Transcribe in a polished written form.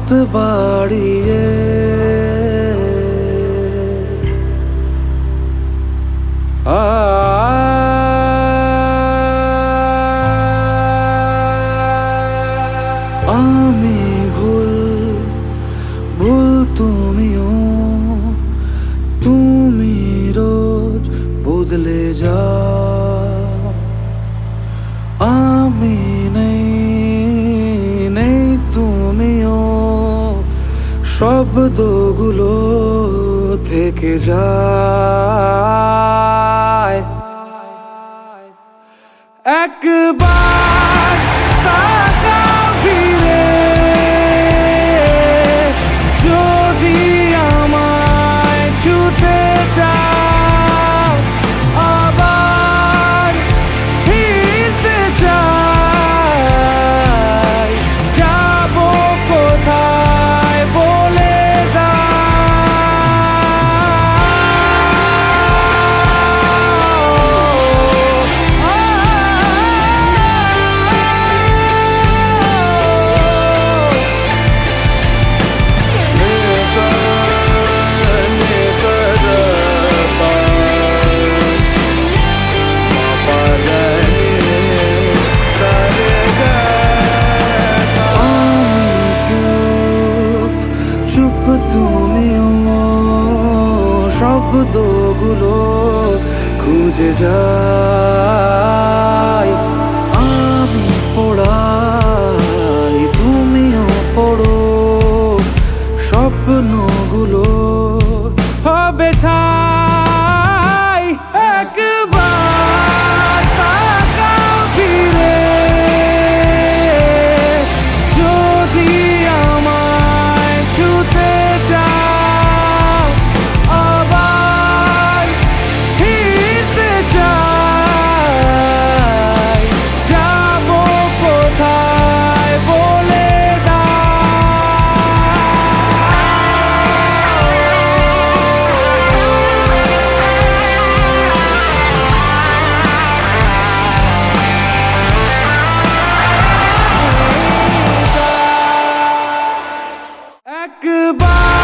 হাত বাড়িয়ে আমি ভুল ভুল তুমিও, তুমি রোজ বদলে যাও। আমি নেই নেই তুমিও, শব্দগুলো থেকে যায়। একবার তাকাও ফিরে, যদি আমায় ছুতে চাও, আবার ফিরতে চাই। যাবো কোথায় বলে তুমিও, শব্দগুলো খুঁজে যাই। আমি পড়াই, তুমিও পড়ো, স্বপ্নগুলো হবে ছাই। একবার তাকাও ফিরে, যদি আমায় ছুতে চাও, আবার ফিরতে চাই। যাবো কোথায় বলে একবার